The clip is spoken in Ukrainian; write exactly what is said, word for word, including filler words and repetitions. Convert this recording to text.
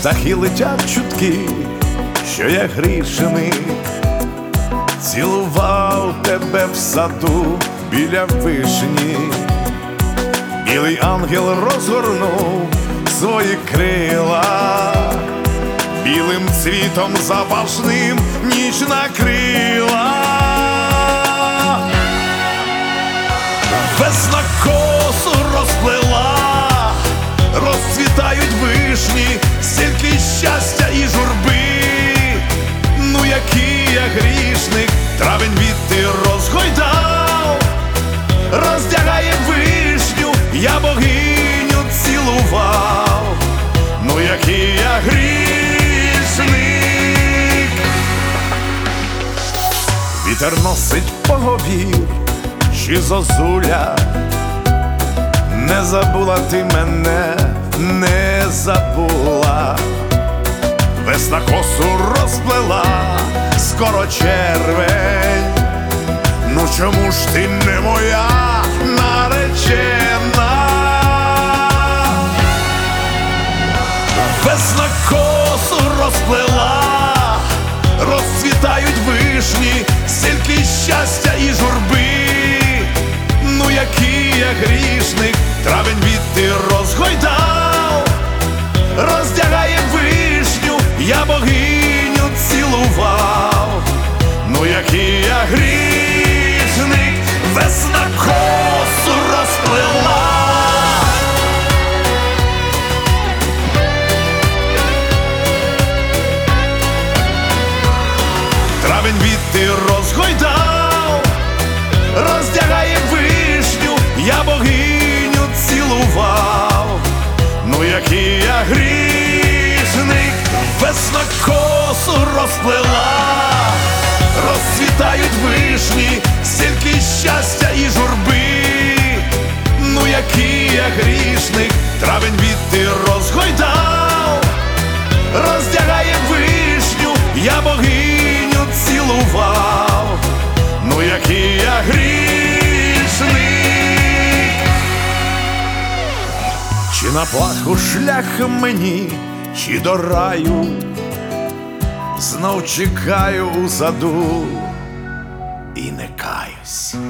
птахи летять чутки, що я грішний, цілував тебе в саду біля вишні. Білий ангел розгорнув свої крила, білим цвітом запашним ніч накрила. Весна косу розплела, розцвітають вишні, стільки щастя і журби. Ну який я грішник, травень віти розгойдав, роздягає вишню, я богиню цілував. Ну який я грішник. Вітер носить поговір, чи зозуля, не забула ти мене, не забула. Весна косу розплела, скоро червень. Ну чому ж ти не моя наречена? Весна косу розплела, розцвітають вишні, стільки щастя і журби. Ну який я грішник, травень віти розгойдав, роздягає вишню, я богиню цілував. Ну який я грішник, весна косу розплела. Травень віти розгойдав, роздягає вишню, я богиню цілував. Ну який я грішник, весна косу розплела, розцвітають вишні, стільки щастя і журби. Ну який я грішник, травень віти розгойдав, роздягає вишню, я богиню цілував. Ну який я грішник. Чи на плаху шлях мені, чи до раю, знов чекаю у саду і не каюсь.